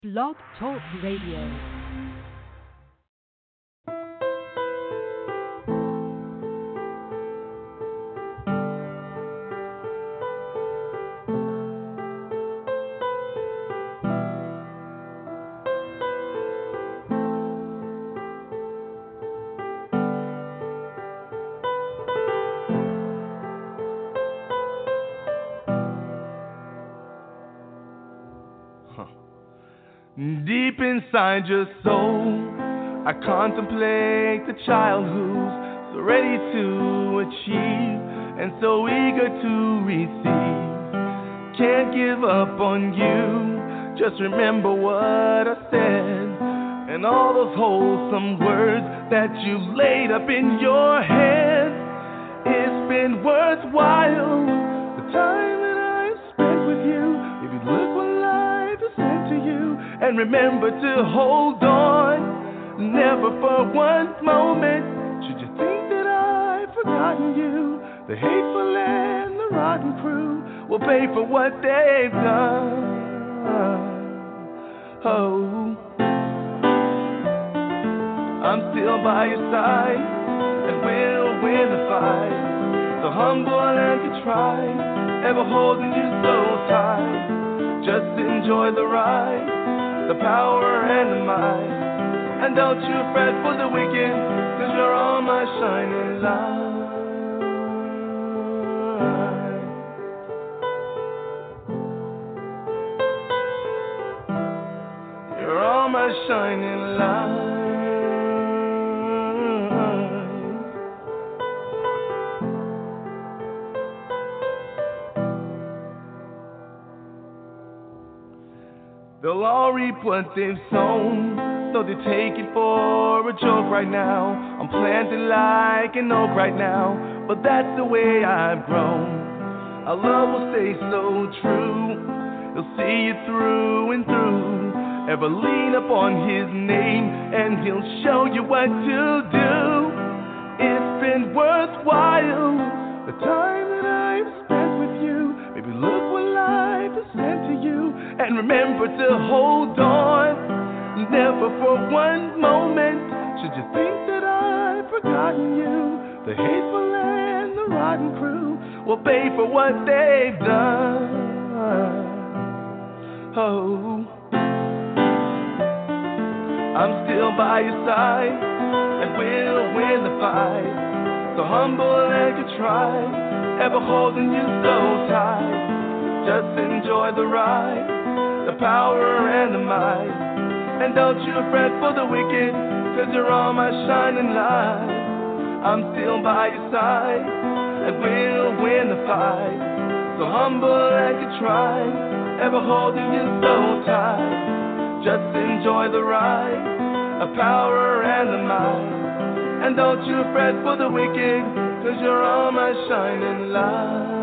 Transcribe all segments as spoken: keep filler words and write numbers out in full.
Blog Talk Radio. Deep inside your soul, I contemplate the child who's so ready to achieve and so eager to receive. Can't give up on you, just remember what I said and all those wholesome words that you've laid up in your head. It's been worthwhile, the time that I've spent with you. If you look what life has sent to you, and remember to hold on, never for one moment should you think that I've forgotten you. The hateful and the rotten crew will pay for what they've done. Oh, I'm still by your side and will win the fight. So humble and contrite, ever holding you so tight. Just enjoy the ride, the power and the might. And don't you fret for the wicked, cause you're all my shining light. You're all my shining light. They'll all reap what they've sown, so they take it for a joke right now. I'm planted like an oak right now, but that's the way I've grown. Our love will stay so true, he'll see you through and through. Ever lean upon his name, and he'll show you what to do. It's been worthwhile, the time that I've spent with you. Maybe look what life has sent to you, and remember to hold on. Never for one moment should you think that I've forgotten you. The hateful and the rotten crew will pay for what they've done. Oh, I'm still by your side and will win the fight. So humble and contrite, ever holding you so tight. Just enjoy the ride, the power and the might. And don't you fret for the wicked, cause you're all my shining light. I'm still by your side and will win the fight. So humble and contrite, ever holding you so tight. Just enjoy the ride, the power and the might. And don't you fret for the wicked, cause you're all my shining light.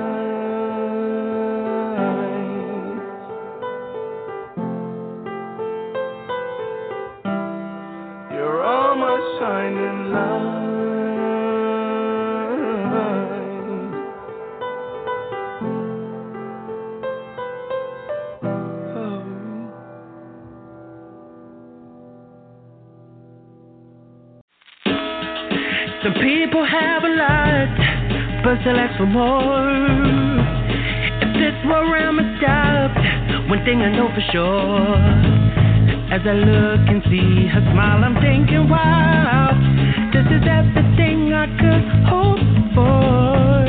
You're all my shining light. Oh. Some people have a lot, but still ask for more. If this war round has stopped, one thing I know for sure. As I look and see her smile, I'm thinking, wow, this is everything I could hope for.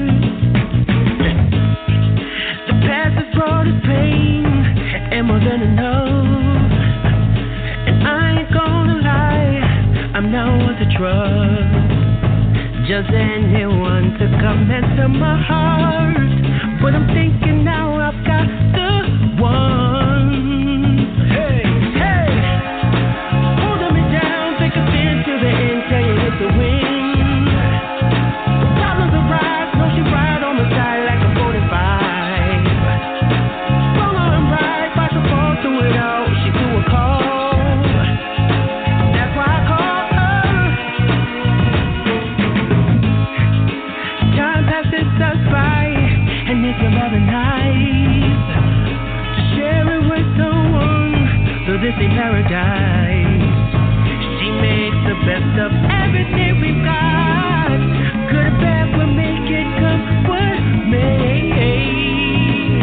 The past has brought us pain and more than enough. And I ain't gonna lie, I'm no one to trust. Just anyone to come into my heart. But I'm thinking now I've got the one. Time passes us by, and it's another night. so this ain't paradise. She makes the best of everything we've got. Good or bad, we'll make it come what may.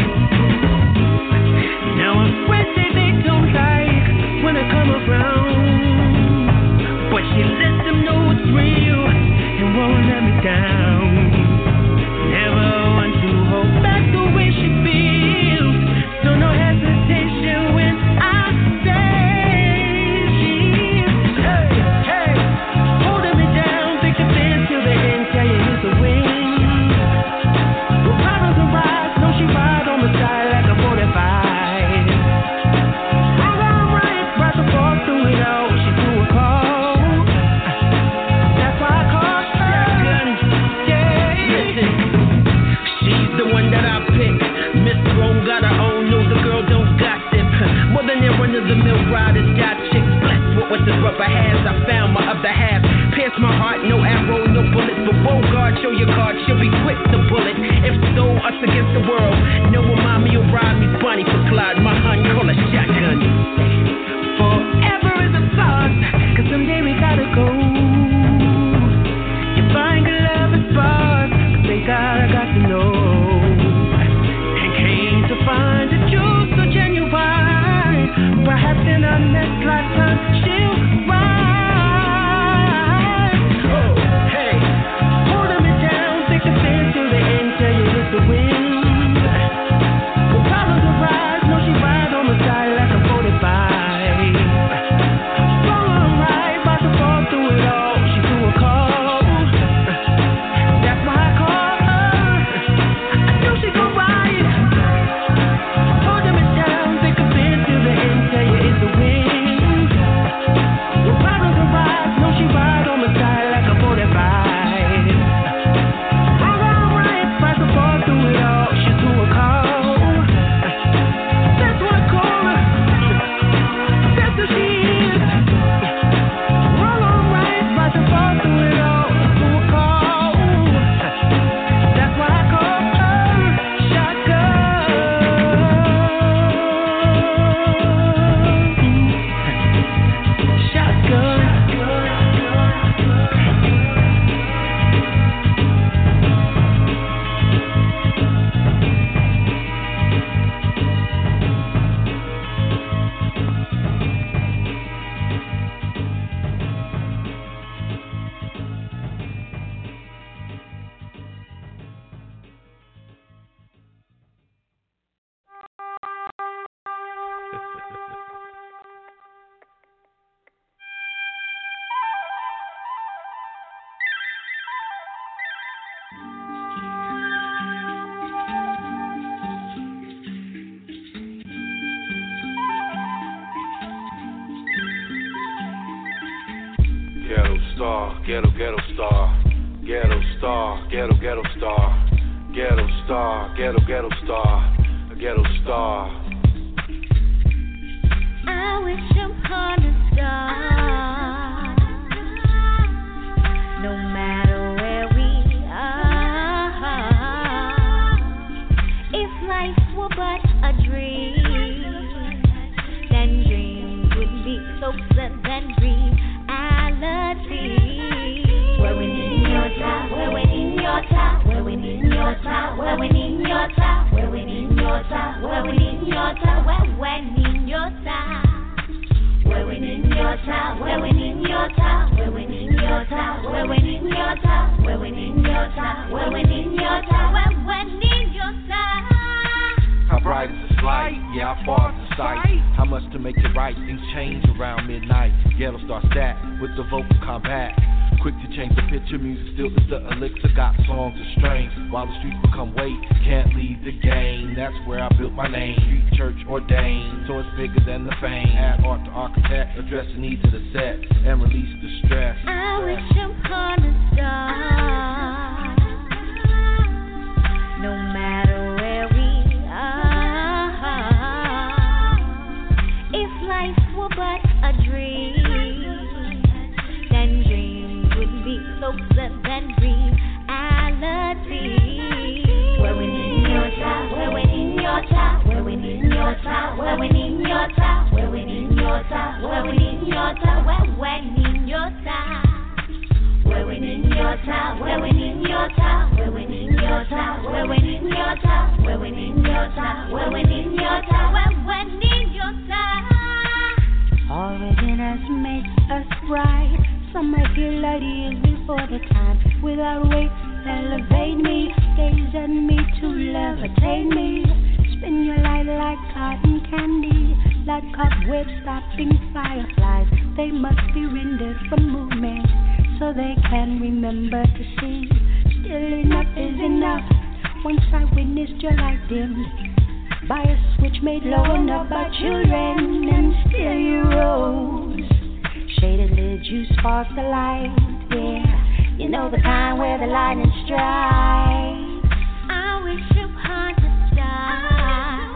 Now our friends say they don't like when I come around, but she lets them know it's real and won't let me down. Never want to hold back the way she feels, so no hesitation when I say she's hey, hey, holding me down, thick and thin till the end, tell you it's the wind. When problems arise, no she ride on the side like a forty-five. Wrong, wrong, right, right to fall through it all, she threw a call. That's why I call shotgun, yeah. Listen, she's the one that I pick. Miss Rome got her own, no the girl don't gossip. More than their run-of-the-mill riders, got chicks blessed with what the rubber has. I found my other half, pierce my heart, no arrow, no bullets. But whoa, guard, show your card, she'll be quick to bullet. If so, us against the world. No one mommy will ride me, Bonnie for Clyde. My hun call her shotgun. Forever is a thought, cause someday we gotta go. You find good love and spark, cause thank God I got to know. And came to find the truth so genuine. Perhaps in our next lifetime she'll rise. Oh, hey, holding me down, thick and thin till the end, tell you it's the wind. When problems arise, no she ride on the side like a forty-five. Wrong or right, about to fall through it all, she threw a call. That's why I call her, I knew she gon' ride. Holding me down, thick and thin till the end, tell you it's the wind. When problems arise, no she ride on the side like a forty-five. Wrong or right, about to fall through it all, she threw a call. That's why I call her, that's who she is. Wrong or right, about to fall through it all, she threw a call. That's why I call her shotgun. Shotgun. Ghetto star, ghetto, ghetto star, ghetto star, ghetto, ghetto star, ghetto star, ghetto, ghetto star, ghetto star. I wish upon a star, no matter where we are. If life were but a dream, then dreams would be closer than reality. We're winning your time, we're winning your time, we're winning your time, we're winning your time, we're winning your time, we're winning your time, we're winning your time. We're winning your time, we're winning your time, we're winning your time, we're winning your time, we're winning your time, we're winning your time, we're winning your time. How bright is the light? Yeah, how far is the sight? How much to make it right? Things change around midnight. Ghetto star stat with the vocal combat. Quick to change the picture, music still is the elixir. Got songs and strings, while the streets become weight. Can't leave the game, that's where I built my name. Street church ordained, so it's bigger than the fame. Add art to architect, address the needs of the set, and release the stress. I wish upon a star, no matter where we are. If life were but a dream, then dreams would be closer than reality. We're winning your time, we're winning your time, we're winning your time, we're winning your time, we're winning your your town, we're winning your town, we're winning your town, we're winning your town, we're winning your town, we're winning your town, we're winning your town. Originals make us bright. Some might feel like years before the time. Without weight, elevate me, gaze at me to levitate me. Spin your light like cotton candy, like cobwebs stopping fireflies. They must be rendered from movement, so they can remember to see. Still enough is enough. Once I witnessed your light dimmed by a switch made low enough by children, and still you rose. Shaded lids, you spark the light, yeah. You know the kind where the lightning strikes. I wish you heart to stop.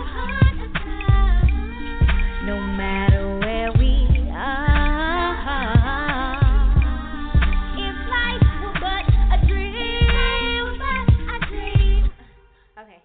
No matter where we are, if life were but a dream, but a dream. Okay.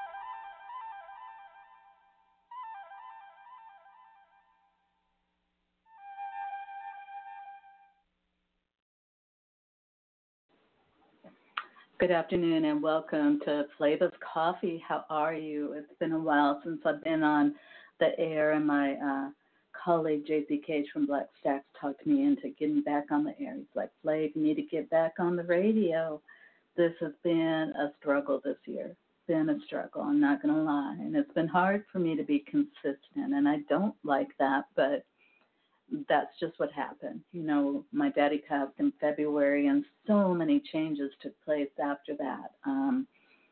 Good afternoon and welcome to Flavors Coffee. How are you? It's been a while since I've been on the air, and my uh, colleague J C Cage from Black Stacks talked me into getting back on the air. He's like, Flav, you need to get back on the radio. This has been a struggle this year. It's been a struggle, I'm not going to lie. And it's been hard for me to be consistent, and I don't like that, but that's just what happened. You know, my daddy passed in February, and so many changes took place after that. Um,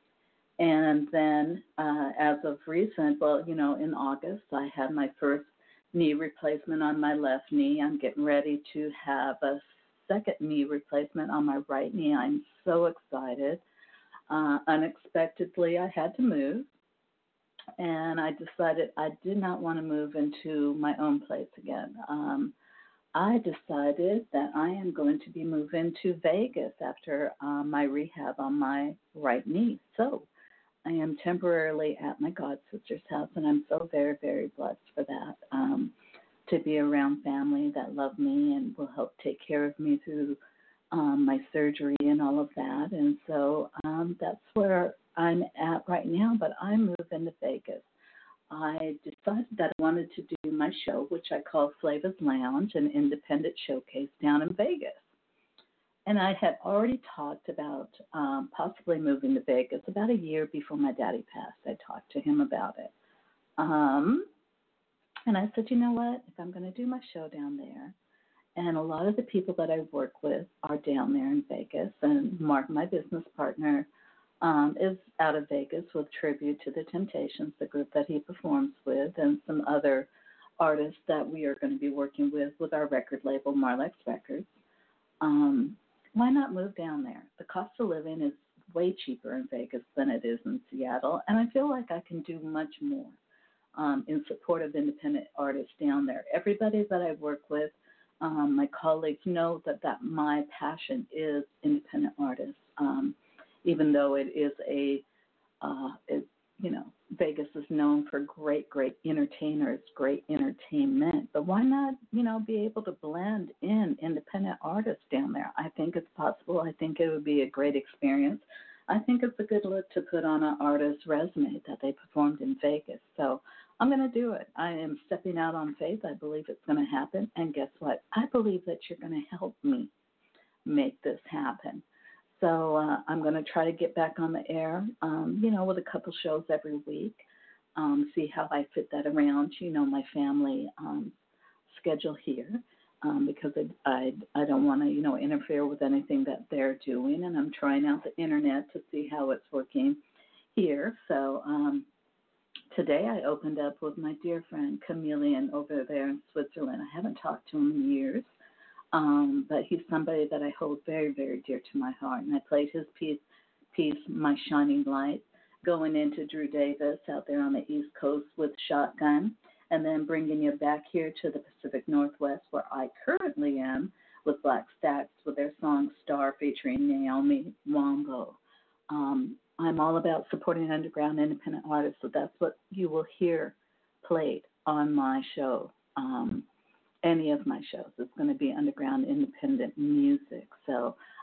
and then uh, as of recent, well, you know, in August, I had my first knee replacement on my left knee. I'm getting ready to have a second knee replacement on my right knee. I'm so excited. Uh, unexpectedly, I had to move. And I decided I did not want to move into my own place again. Um, I decided that I am going to be moving to Vegas after uh, my rehab on my right knee. So I am temporarily at my god sister's house, and I'm so very, very blessed for that, um, to be around family that love me and will help take care of me through um, my surgery and all of that. And so um, that's where I'm at right now, but I'm moving to Vegas. I decided that I wanted to do my show, which I call Flavors Lounge, an independent showcase down in Vegas. And I had already talked about um, possibly moving to Vegas about a year before my daddy passed. I talked to him about it. Um, and I said, you know what, if I'm going to do my show down there, and a lot of the people that I work with are down there in Vegas, and Mark, my business partner, Um, is out of Vegas with tribute to the Temptations, the group that he performs with, and some other artists that we are going to be working with with our record label, Marlex Records. Um, why not move down there? The cost of living is way cheaper in Vegas than it is in Seattle, and I feel like I can do much more um, in support of independent artists down there. Everybody that I work with, um, my colleagues know that, that my passion is independent artists. Um, even though it is a, uh, it, you know, Vegas is known for great, great entertainers, great entertainment. But why not, you know, be able to blend in independent artists down there? I think it's possible. I think it would be a great experience. I think it's a good look to put on an artist's resume that they performed in Vegas. So I'm going to do it. I am stepping out on faith. I believe it's going to happen. And guess what? I believe that you're going to help me make this happen. So uh, I'm going to try to get back on the air, um, you know, with a couple shows every week, um, see how I fit that around, you know, my family um, schedule here, um, because I, I, I don't want to, you know, interfere with anything that they're doing, and I'm trying out the internet to see how it's working here. So um, today I opened up with my dear friend Chameleon over there in Switzerland. I haven't talked to him in years. Um, but he's somebody that I hold very, very dear to my heart. And I played his piece, piece, My Shining Light, going into Drew Davis out there on the East Coast with Shotgun, and then bringing you back here to the Pacific Northwest, where I currently am, with Black Stacks with their song Star featuring Naomi Wombo. Um, I'm all about supporting underground independent artists, so that's what you will hear played on my show. Um, any of my shows. It's going to be underground independent music. So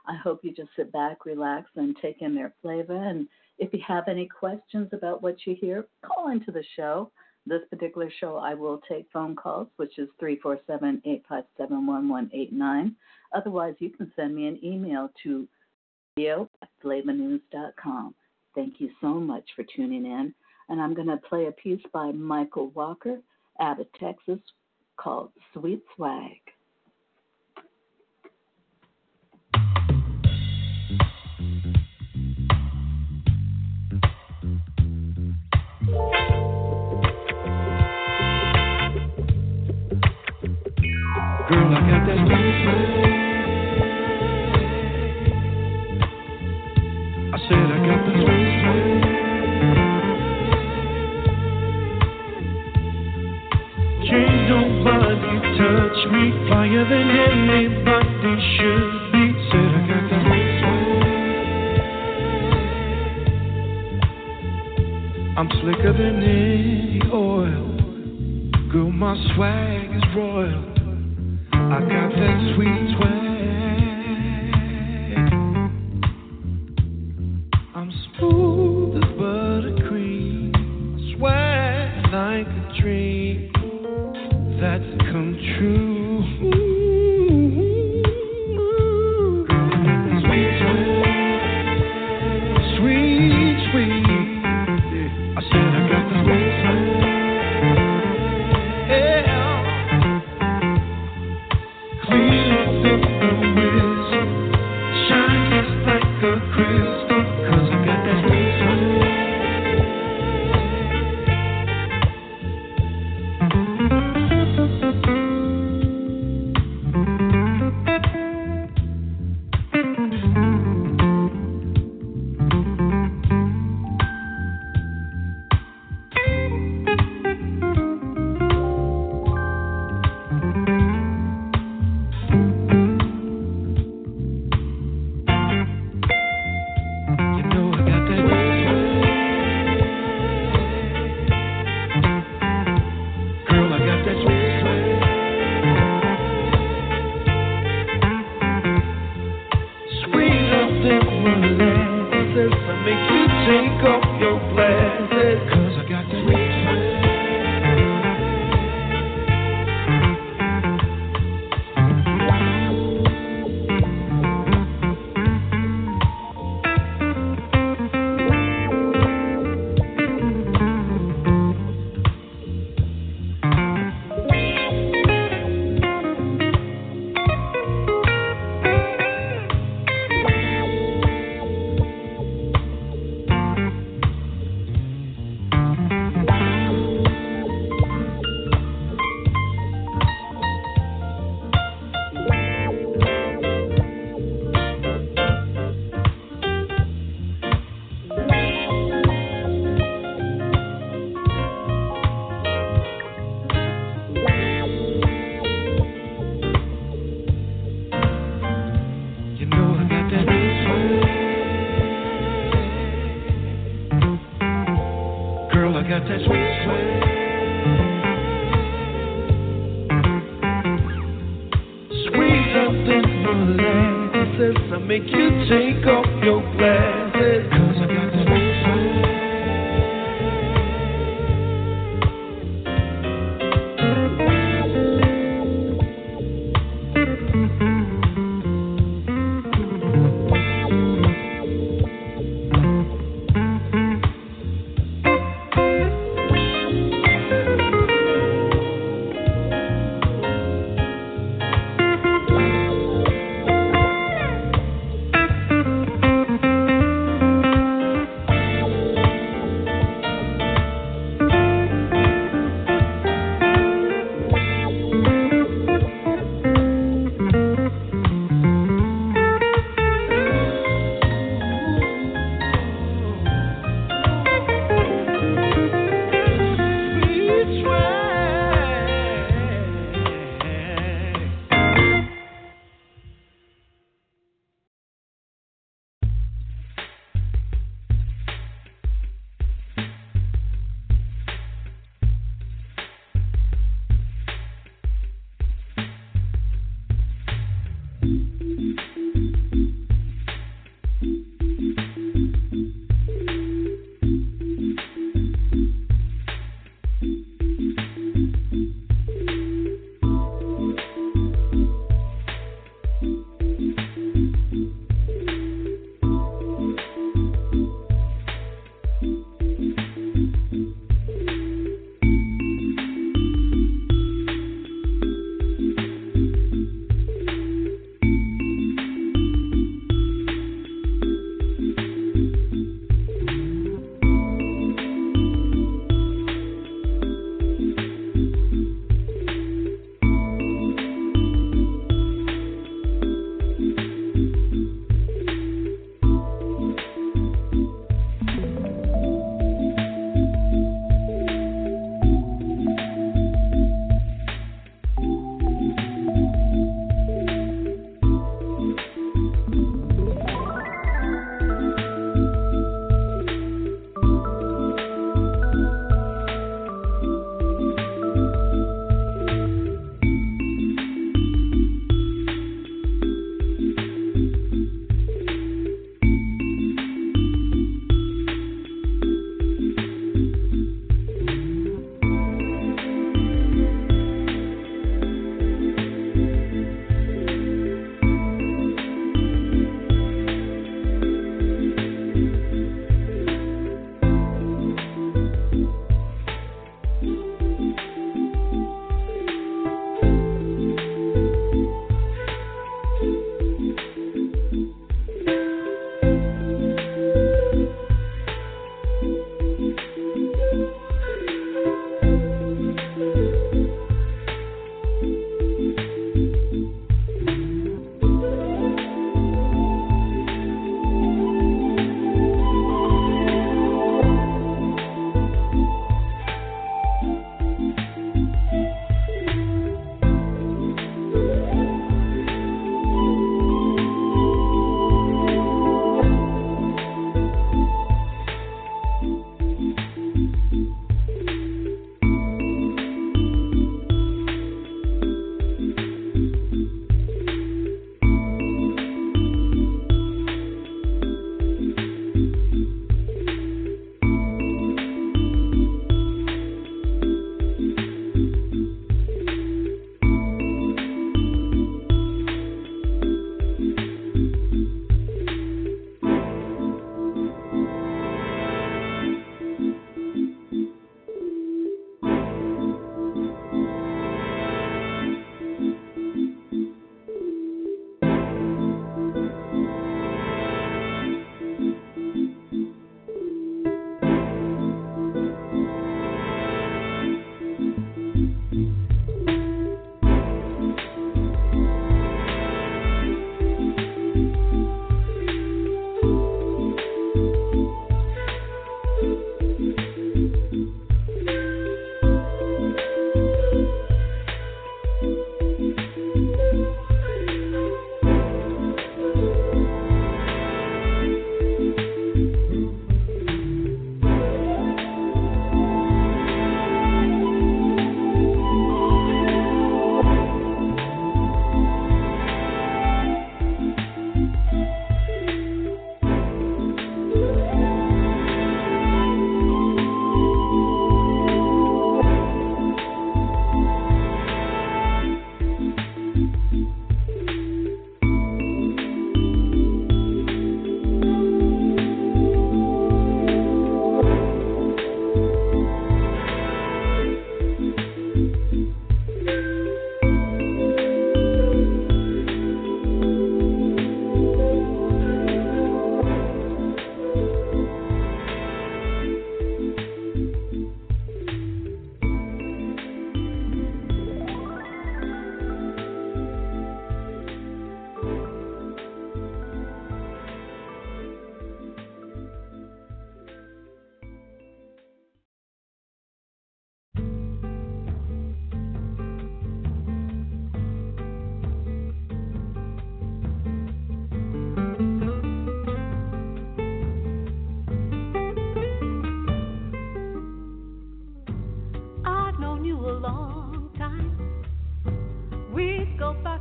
I hope you just sit back, relax, and take in their flavor. And if you have any questions about what you hear, call into the show. This particular show, I will take phone calls, which is three four seven, eight five seven, one one eight nine. Otherwise, you can send me an email to radio at flavor news dot com. Thank you so much for tuning in. And I'm going to play a piece by Michael Walker out of Texas called Sweet Swag. Girl, I got that sweet swag. I said I got that sweet swag. Can't nobody touch me fire than anybody should be. Said I got that sweet swag. I'm slicker than any oil. Girl, my swag is royal. I got that sweet swag. I'm smooth as buttercream. Swag like a dream that's come true. Girl, I got that sweet swag. Sweet, sweet. I said I got that sweet swag.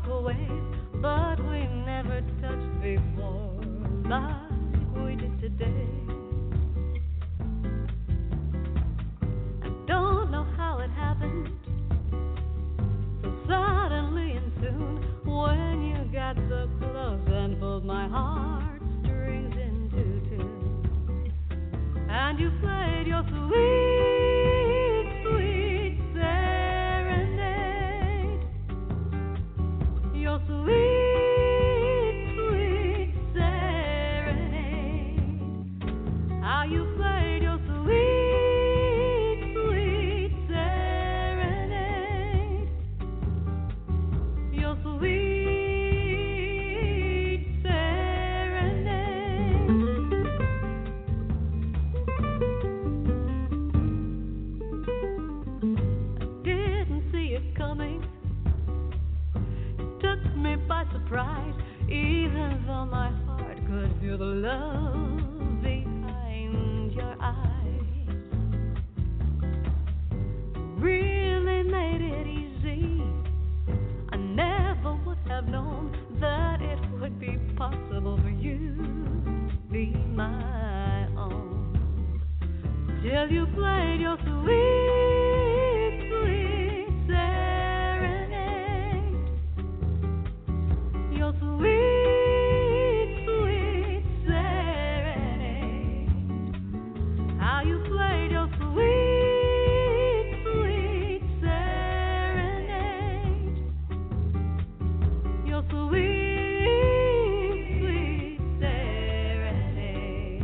away, but we never touched before like we did today. I don't know how it happened, so suddenly and soon, when you got so close and pulled my heartstrings into tune, and you played your sweet, sweet serenade, your sweet, sweet serenade, how you played your sweet, sweet serenade, your sweet serenade. I didn't see it coming, took me by surprise, even though my heart could feel the love behind your eyes. Really made it easy. I never would have known that it would be possible for you to be my own, till you played your sweet, sweet serenade, your sweet, sweet serenade, how you played your sweet, sweet serenade, your sweet, sweet serenade.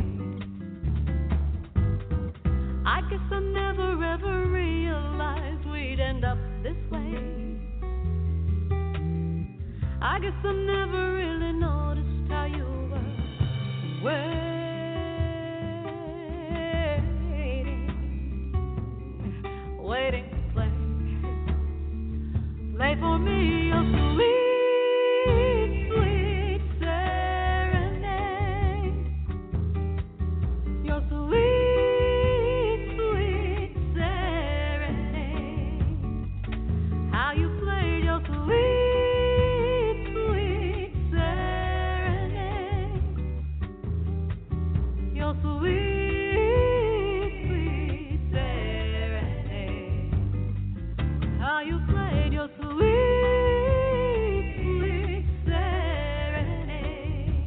I guess I never ever realized we'd end up this way. I guess I never really noticed how you were waiting, waiting to play, play for me your sweet, sweet serenade, your sweet, sweet serenade, how you played your sweet, sweet serenade, your sweet, sweet serenade, how you played your sweet, sweet serenade,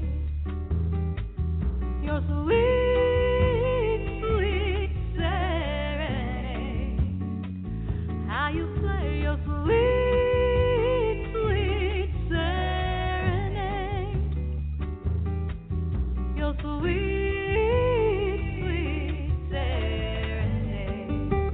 your sweet, sweet serenade, how you play your sweet, sweet serenade, your sweet, sweet serenade.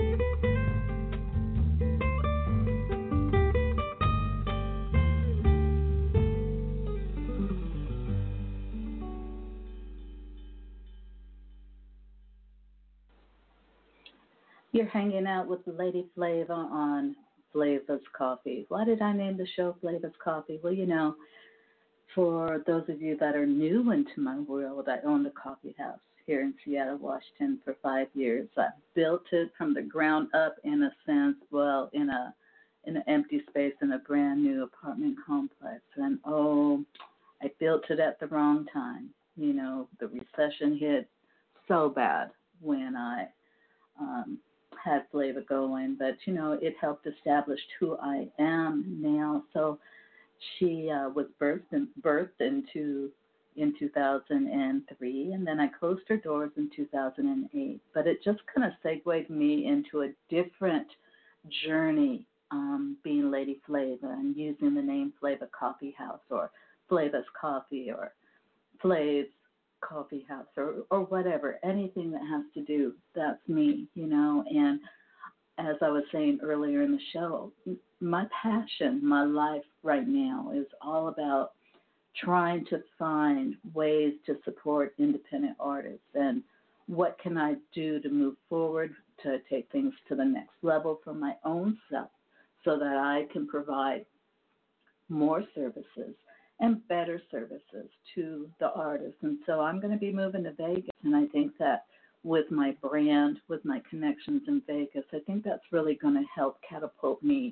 You're hanging out with Lady Flava on Flava's Coffee. Why did I name the show Flava's Coffee? Well, you know, for those of you that are new into my world, I owned a coffee house here in Seattle, Washington for five years. I built it from the ground up in a sense, well, in a in an empty space in a brand new apartment complex. And oh, I built it at the wrong time. You know, the recession hit so bad when I um, had Flava going, but you know, it helped establish who I am now. So she uh, was birthed in, birthed into in two thousand three, and then I closed her doors in two thousand eight. But it just kind of segued me into a different journey, um, being Lady Flava and using the name Flava Coffee House or Flava's Coffee or Flav's Coffee House or, or whatever, anything that has to do, that's me, you know. And as I was saying earlier in the show, my passion, my life right now is all about trying to find ways to support independent artists and what can I do to move forward, to take things to the next level for my own self so that I can provide more services and better services to the artists. And so I'm going to be moving to Vegas, and I think that with my brand, with my connections in Vegas, I think that's really going to help catapult me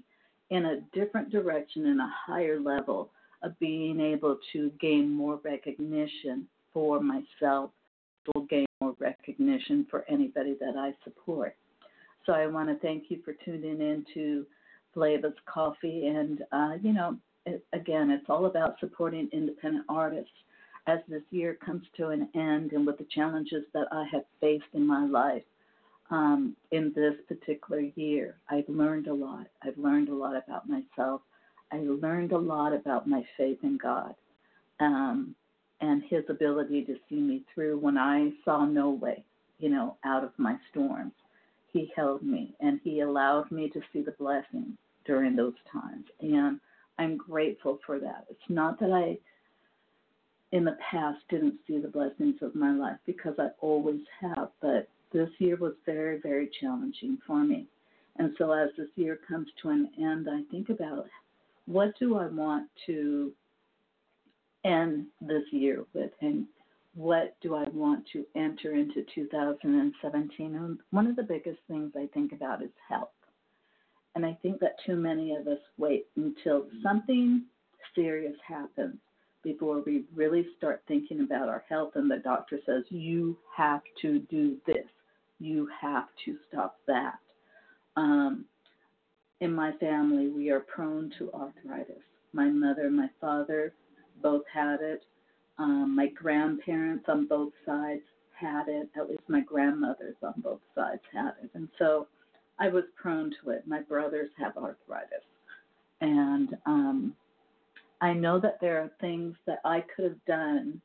in a different direction, in a higher level of being able to gain more recognition for myself, will gain more recognition for anybody that I support. So I want to thank you for tuning in to Flavors Coffee. And, uh, you know, it, again, it's all about supporting independent artists. As this year comes to an end and with the challenges that I have faced in my life um, in this particular year, I've learned a lot. I've learned a lot about myself. I learned a lot about my faith in God um, and his ability to see me through when I saw no way, you know, out of my storms. He held me and he allowed me to see the blessings during those times. And I'm grateful for that. It's not that I in the past didn't see the blessings of my life, because I always have, but this year was very, very challenging for me. And so as this year comes to an end, I think about what do I want to end this year with, and what do I want to enter into two thousand seventeen? And one of the biggest things I think about is health. And I think that too many of us wait until something serious happens before we really start thinking about our health, and the doctor says, you have to do this, you have to stop that. Um, in my family, we are prone to arthritis. My mother and my father both had it. Um, my grandparents on both sides had it. At least my grandmothers on both sides had it. And so I was prone to it. My brothers have arthritis. And um, I know that there are things that I could have done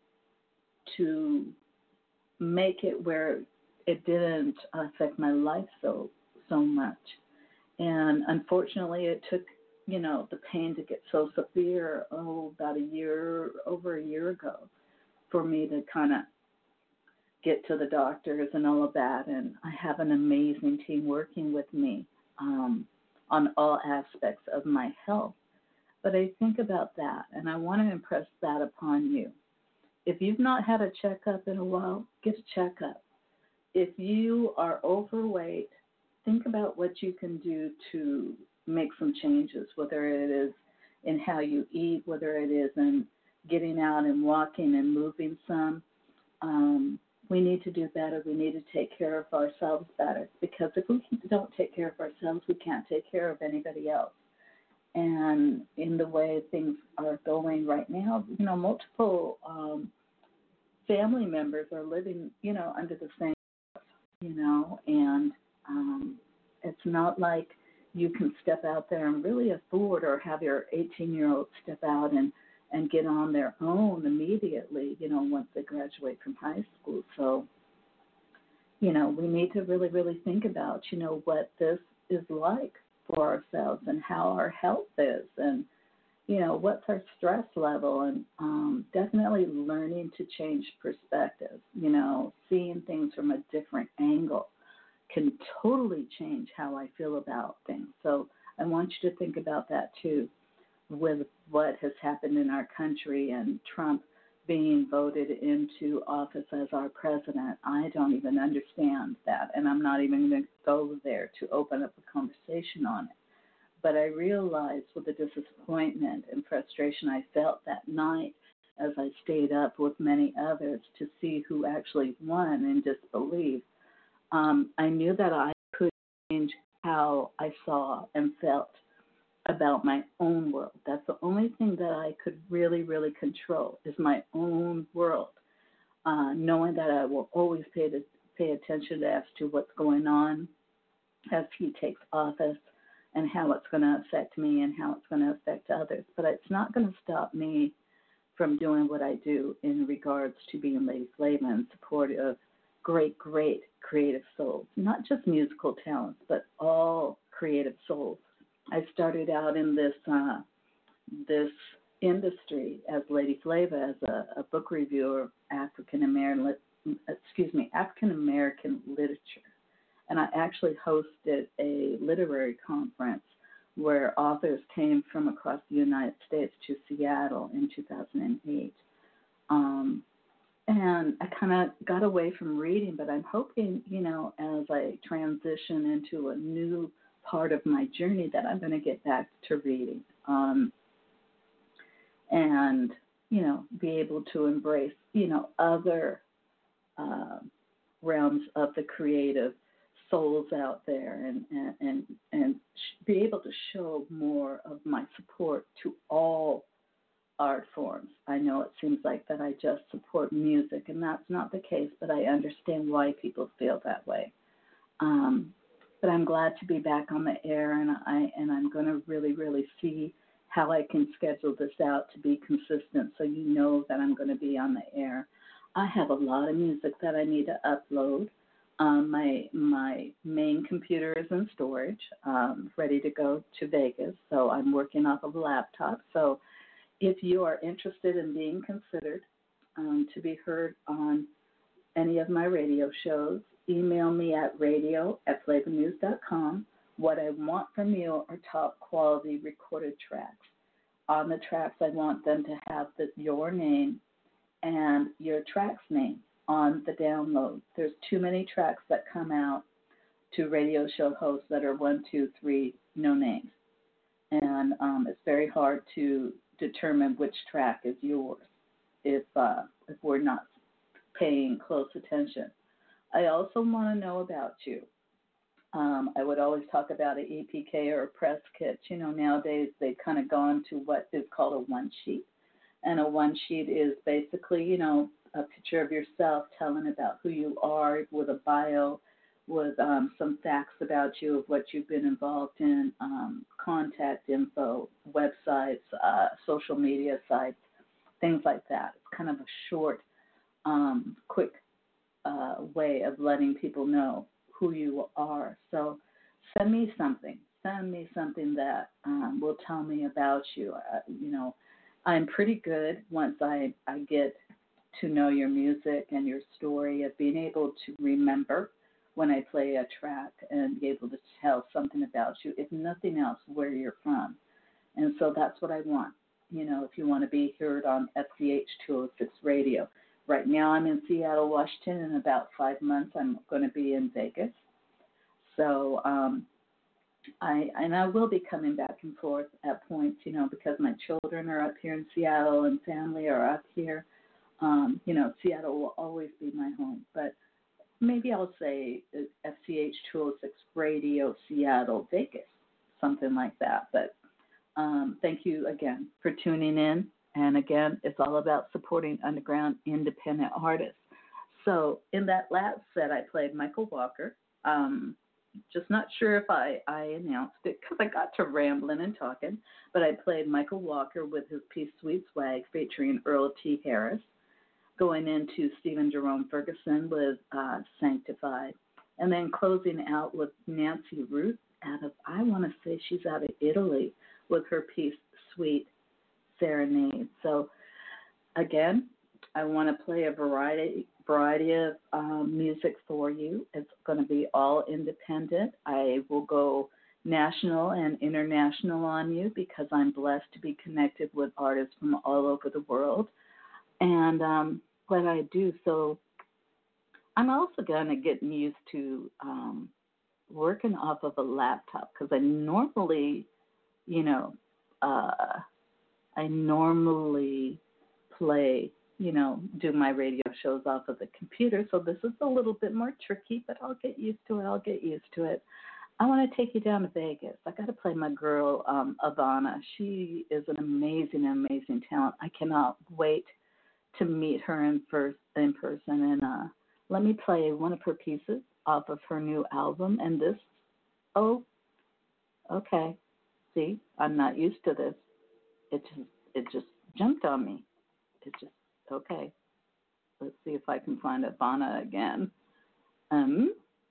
to make it where it didn't affect my life so so much. And unfortunately, it took, you know, the pain to get so severe, oh, about a year, over a year ago, for me to kind of get to the doctors and all of that. And I have an amazing team working with me um, on all aspects of my health. But I think about that, and I want to impress that upon you. If you've not had a checkup in a while, get a checkup. If you are overweight, think about what you can do to make some changes, whether it is in how you eat, whether it is in getting out and walking and moving some. Um, we need to do better. We need to take care of ourselves better, because if we don't take care of ourselves, we can't take care of anybody else. And in the way things are going right now, you know, multiple um, family members are living, you know, under the same, you know, and um, it's not like you can step out there and really afford, or have your eighteen-year-old step out and, and get on their own immediately, you know, once they graduate from high school. So, you know, we need to really, really think about, you know, what this is like for ourselves and how our health is, and, you know, what's our stress level, and um, definitely learning to change perspective, you know, seeing things from a different angle can totally change how I feel about things. So I want you to think about that too, with what has happened in our country and Trump being voted into office as our president. I don't even understand that, and I'm not even going to go there to open up a conversation on it. But I realized with the disappointment and frustration I felt that night as I stayed up with many others to see who actually won in disbelief, um, I knew that I could change how I saw and felt about my own world. That's the only thing that I could really, really control, is my own world, uh, knowing that I will always pay to, pay attention as to what's going on as he takes office, and how it's going to affect me and how it's going to affect others. But it's not going to stop me from doing what I do in regards to being Lady Flava and support of great, great creative souls, not just musical talents, but all creative souls. I started out in this uh, this industry as Lady Flava, as a, a book reviewer of African American, excuse me, African American literature, and I actually hosted a literary conference where authors came from across the United States to Seattle in two thousand eight. Um, and I kind of got away from reading, but I'm hoping, you know, as I transition into a new part of my journey that I'm going to get back to reading. Um, and, you know, be able to embrace, you know, other uh, realms of the creative souls out there and, and, and, and be able to show more of my support to all art forms. I know it seems like that I just support music, and that's not the case, but I understand why people feel that way. Um, but I'm glad to be back on the air, and I and I'm going to really, really see how I can schedule this out to be consistent, so you know that I'm going to be on the air. I have a lot of music that I need to upload. Um, my my main computer is in storage, um, ready to go to Vegas, so I'm working off of a laptop. So if you are interested in being considered um, to be heard on any of my radio shows, email me at radio at flavor news dot com. What I want from you are top quality recorded tracks. On the tracks, I want them to have the, your name and your track's name on the download. There's too many tracks that come out to radio show hosts that are one, two, three, no names. And um, it's very hard to determine which track is yours if uh, if we're not paying close attention. I also want to know about you. Um, I would always talk about an E P K or a press kit. You know, nowadays they've kind of gone to what is called a one sheet. And a one sheet is basically, you know, a picture of yourself telling about who you are with a bio, with um, some facts about you of what you've been involved in, um, contact info, websites, uh, social media sites, things like that. It's kind of a short, um, quick uh, way of letting people know who you are. So send me something. Send me something that um, will tell me about you. Uh, you know, I'm pretty good once I, I get to know your music and your story of being able to remember when I play a track and be able to tell something about you, if nothing else, where you're from. And so that's what I want. You know, if you want to be heard on F C H two oh six Radio. Right now I'm in Seattle, Washington. In about five months I'm going to be in Vegas. So um, I and I will be coming back and forth at points, you know, because my children are up here in Seattle and family are up here. Um, you know, Seattle will always be my home. But maybe I'll say F C H two oh six Radio Seattle, Vegas, something like that. But um, thank you again for tuning in. And again, it's all about supporting underground independent artists. So in that last set, I played Michael Walker. Um, just not sure if I, I announced it because I got to rambling and talking. But I played Michael Walker with his piece Sweet Swag featuring Earl T. Harris. Going into Stephen Jerome Ferguson with uh, Sanctified, and then closing out with Nancy Ruth out of, I want to say she's out of Italy, with her piece Sweet Serenade. So again, I want to play a variety variety of um, music for you. It's going to be all independent. I will go national and international on you because I'm blessed to be connected with artists from all over the world. And um, what I do, so I'm also going to get used to um, working off of a laptop because I normally, you know, uh, I normally play, you know, do my radio shows off of the computer. So this is a little bit more tricky, but I'll get used to it. I'll get used to it. I want to take you down to Vegas. I got to play my girl, um, Ivana. She is an amazing, amazing talent. I cannot wait to meet her in first in person, and uh, let me play one of her pieces off of her new album. And this, oh, okay. See, I'm not used to this. It just it just jumped on me. It just okay. Let's see if I can find Ivana again. Um,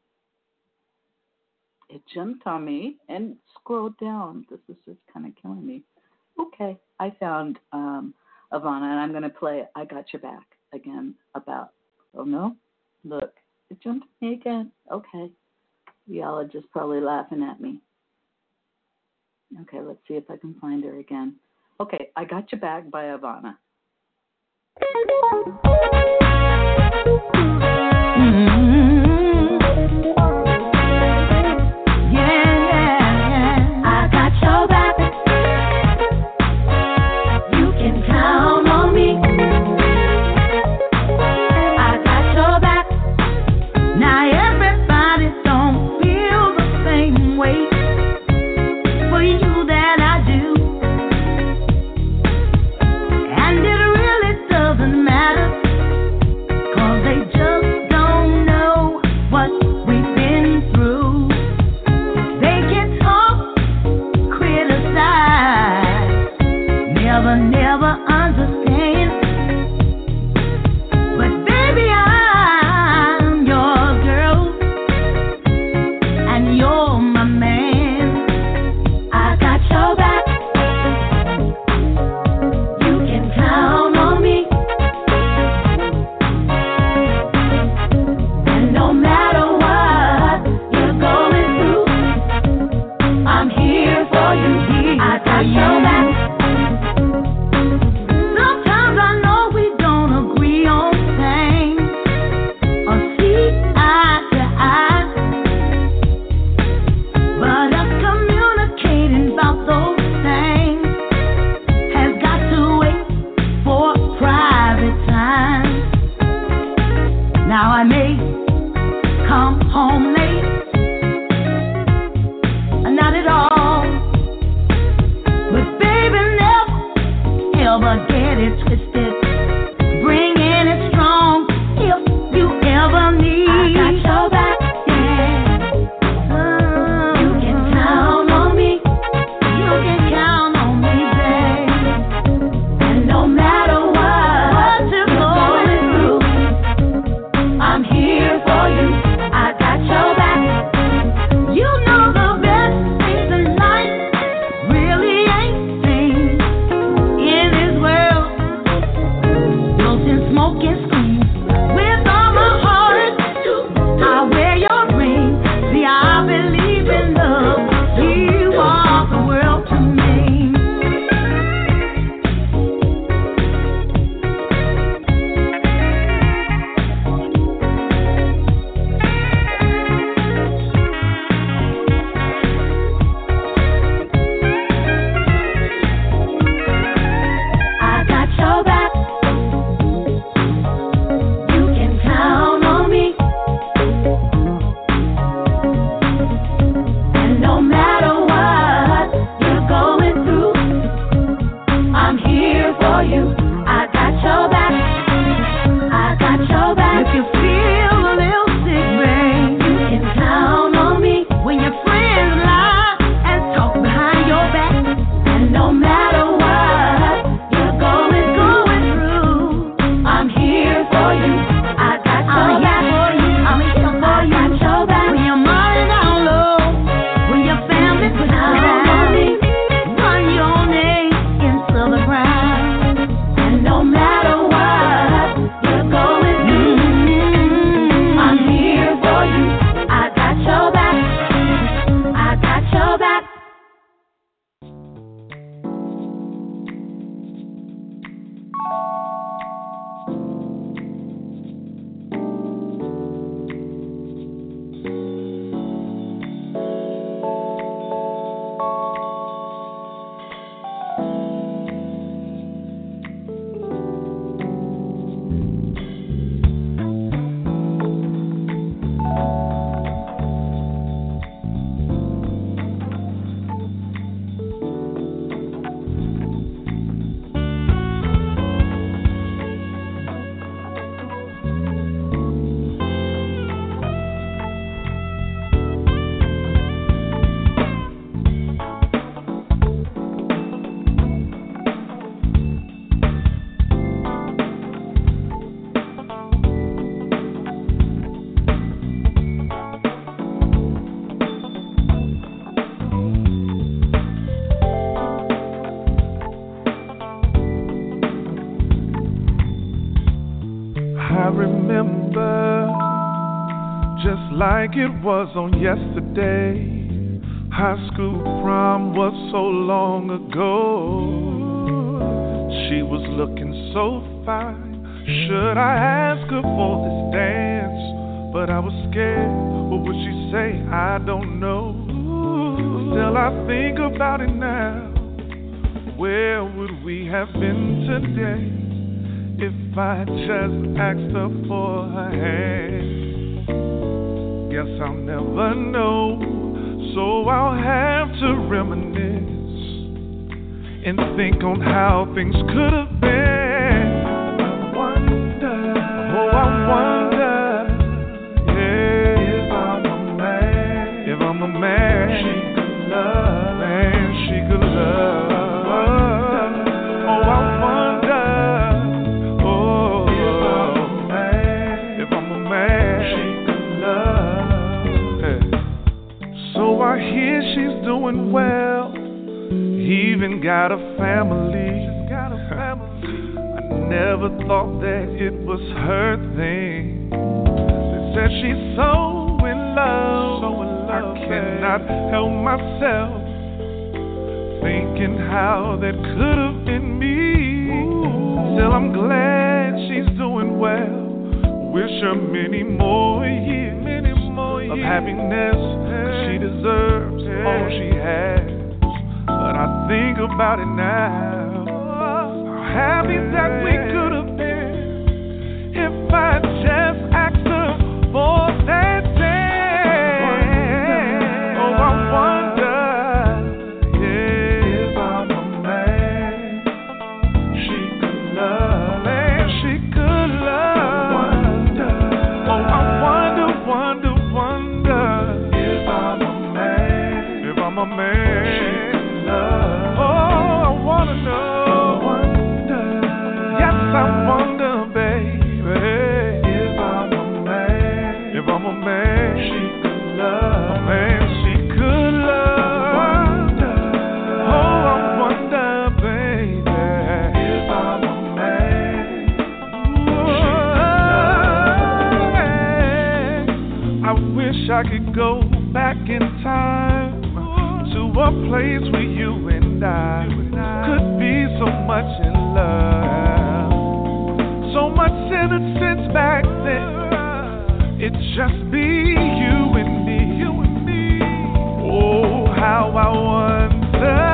it jumped on me and scrolled down. This is just kind of killing me. Okay, I found um. Ivana, and I'm going to play I Got Your Back again about, oh no, look, it jumped me again. Okay, y'all are just probably laughing at me. Okay, let's see if I can find her again. Okay, I Got Your Back by Ivana. Mm-hmm. Yeah, yeah. will never understand. But baby, I'm your girl, and you're my man. I got your back. You can count on me. And no matter what you're going through, I'm here for you. I got your back. Sometimes I know we don't agree on things or see eye to eye, but us communicating about those things has got to wait for private time. Now I may come home late, not at all, but baby, never ever get it twisted. Bring in it strong if you ever need. I got your back, yeah. Uh, you can count on me. You can count on me, babe. And no matter what, what you're going through, I'm here for you. I got your back. You know the best things in life really ain't things in this world. Built in smoke and steam. With all my heart, I wear your ring. See, I believe in love. You are the world to me. I got your back. You can count on me. And no matter what you're going through, I'm here for you. I got your back. I got your back. If you feel a little sick, babe, you can count on me. When your friends lie and talk behind your back, and no matter what you're going, going through, I'm here for you. I got your back. I'm here for you. I got your back. When your money down low, when your family puts you down, run your name into the ground. And no matter what you're going through, I'm here for you. I got your back. I got your back. I remember just like it was on yesterday. High school prom was so long ago. She was looking so fine. Should I ask her for this dance? But I was scared. What would she say? I don't know. Still I think about it now. Where would we have been today if I just asked her for her hand? Guess I'll never know, so I'll have to reminisce and think on how things could have been. I wonder, oh I wonder, yeah, if I'm a man, if I'm a man, she could love, man, she could love. Oh, I got a family. She's got a family. I never thought that it was her thing. They said she's so in love. So in love. I cannot help myself thinking how that could have been me. Ooh. Still, I'm glad she's doing well. Wish her many more years, many more years of happiness. Cause she deserves all she has. But I think about it now, how happy that we could have been if I just asked her for that day. Oh, I wonder, yeah, if I'm a man she could love, man she could love. Oh, I wonder, wonder, wonder if I'm a man, if I'm a man. I could go back in time to a place where you and I could be so much in love, so much innocence back then. It'd just be you and me, you and me. Oh, how I wonder.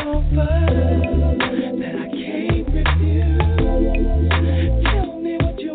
That I can't refuse. Tell me what you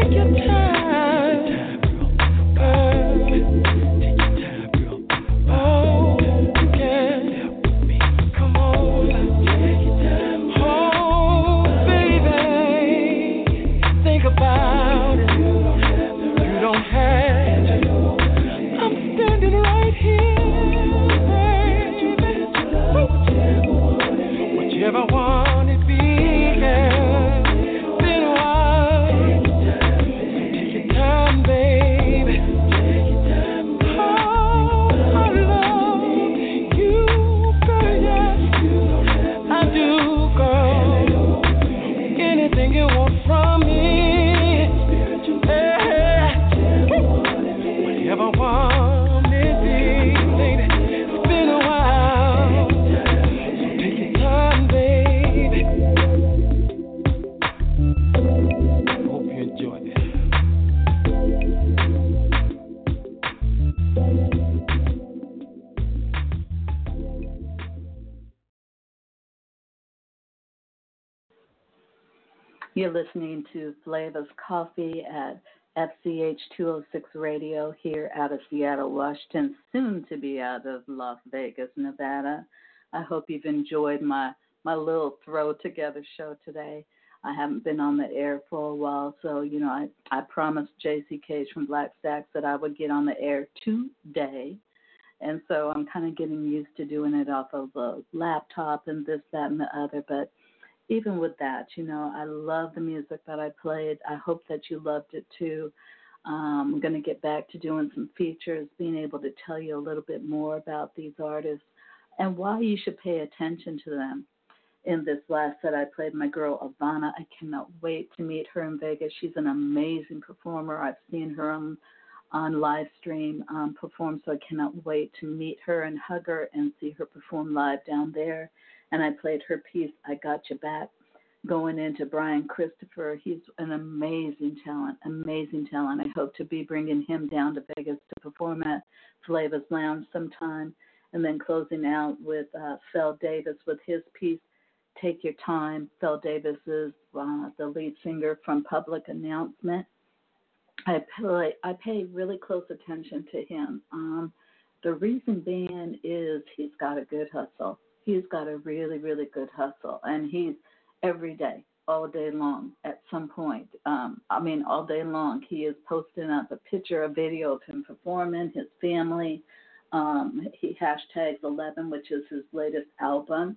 You're listening to Flavors Coffee at F C H two oh six Radio here out of Seattle, Washington, soon to be out of Las Vegas, Nevada. I hope you've enjoyed my, my little throw together show today. I haven't been on the air for a while, so, you know, I, I promised J C Cage from Black Stacks that I would get on the air today. And so I'm kind of getting used to doing it off of a laptop and this, that, and the other. But even with that, you know, I love the music that I played. I hope that you loved it too. Um, I'm going to get back to doing some features, being able to tell you a little bit more about these artists and why you should pay attention to them. In this last set, I played my girl, Ivana. I cannot wait to meet her in Vegas. She's an amazing performer. I've seen her on, on live stream um, perform, so I cannot wait to meet her and hug her and see her perform live down there. And I played her piece, I Got You Back, going into Brian Christopher. He's an amazing talent, amazing talent. I hope to be bringing him down to Vegas to perform at Flavors Lounge sometime. And then closing out with uh, Phil Davis with his piece, Take Your Time. Phil Davis is uh, the lead singer from Public Announcement. I pay, I pay really close attention to him. Um, the reason being is he's got a good hustle. He's got a really, really good hustle, and he's every day, all day long, at some point. Um, I mean, all day long, he is posting up a picture, a video of him performing, his family. Um, he hashtags eleven, which is his latest album,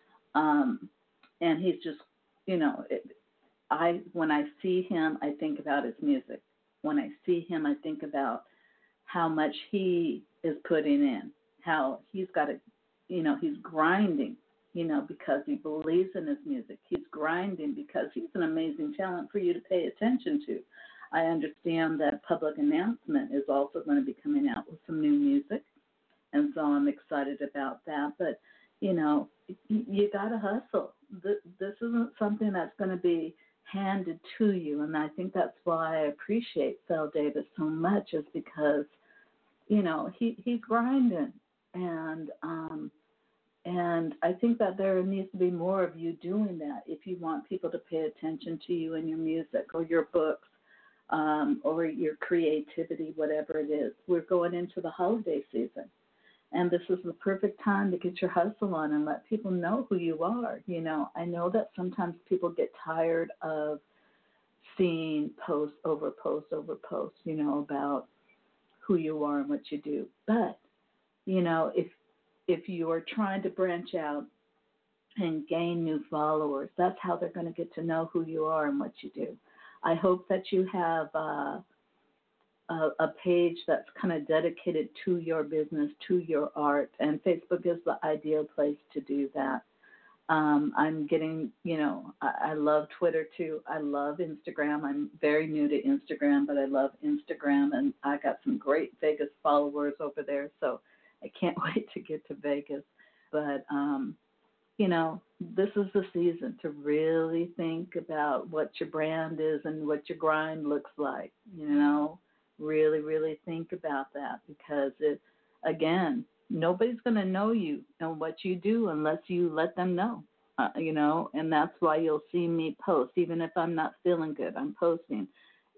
um, and he's just, you know, it, I when I see him, I think about his music. When I see him, I think about how much he is putting in, how he's got a You know, he's grinding, you know, because he believes in his music. He's grinding because he's an amazing talent for you to pay attention to. I understand that Public Announcement is also going to be coming out with some new music, and so I'm excited about that. But, you know, you got to hustle. This isn't something that's going to be handed to you, and I think that's why I appreciate Phil Davis so much, is because, you know, he, he's grinding. And um, and I think that there needs to be more of you doing that if you want people to pay attention to you and your music or your books um, or your creativity, whatever it is. We're going into the holiday season, and this is the perfect time to get your hustle on and let people know who you are. You know, I know that sometimes people get tired of seeing post over post over post, you know, about who you are and what you do. But you know, if if you are trying to branch out and gain new followers, that's how they're going to get to know who you are and what you do. I hope that you have uh, a, a page that's kind of dedicated to your business, to your art, and Facebook is the ideal place to do that. Um, I'm getting, you know, I, I love Twitter too. I love Instagram. I'm very new to Instagram, but I love Instagram, and I got some great Vegas followers over there, so I can't wait to get to Vegas. But, um, you know, this is the season to really think about what your brand is and what your grind looks like, you know, really, really think about that, because, it, again, nobody's going to know you and what you do unless you let them know, uh, you know, and that's why you'll see me post. Even if I'm not feeling good, I'm posting.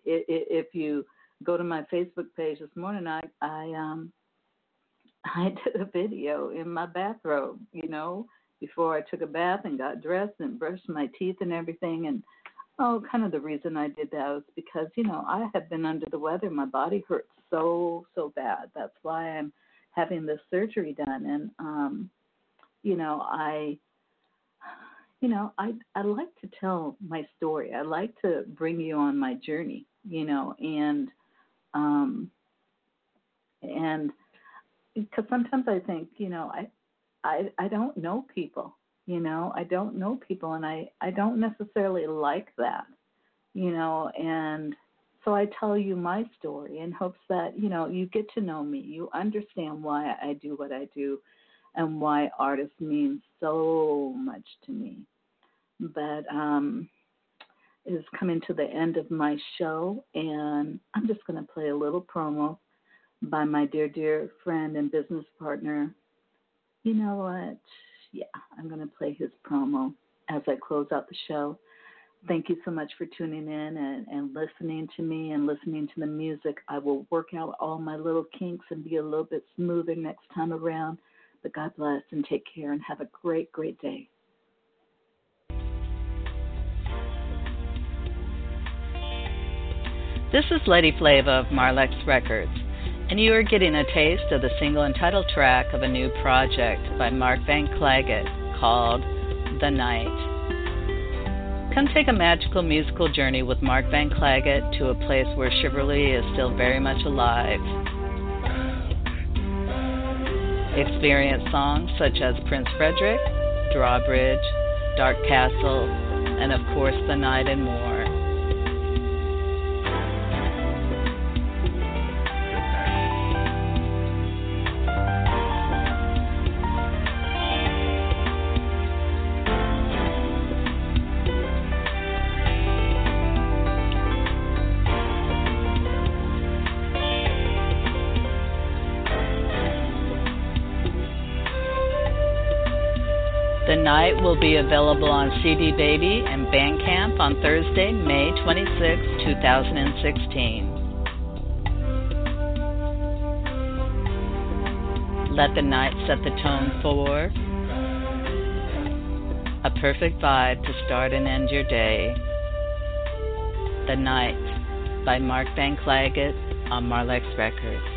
if you go to my Facebook page this morning, I I um I did a video in my bathrobe, you know, before I took a bath and got dressed and brushed my teeth and everything. And oh, kind of the reason I did that was because, you know, I had been under the weather. My body hurt so, so bad. That's why I'm having this surgery done. And, um, you know, I, you know, I, I like to tell my story. I like to bring you on my journey, you know, and, um, and because sometimes I think, you know, I, I, I don't know people. You know, I don't know people, and I, I don't necessarily like that, you know, and so I tell you my story in hopes that, you know, you get to know me. You understand why I do what I do and why artists mean so much to me. But um, it is coming to the end of my show, and I'm just going to play a little promo by my dear, dear friend and business partner. You know what? Yeah, I'm going to play his promo as I close out the show. Thank you so much for tuning in and, and listening to me and listening to the music. I will work out all my little kinks and be a little bit smoother next time around. But God bless and take care and have a great, great day. This is Lady Flava of Marlex Records, and you are getting a taste of the single and title track of a new project by Mark Van Clagett called The Night. Come take a magical musical journey with Mark Van Clagett to a place where chivalry is still very much alive. Experience songs such as Prince Frederick, Drawbridge, Dark Castle, and of course The Night and more. The Night will be available on C D Baby and Bandcamp on Thursday, May twenty-sixth, twenty sixteen. Let the night set the tone for a perfect vibe to start and end your day. The Night by Mark Van Clagett on Marlex Records.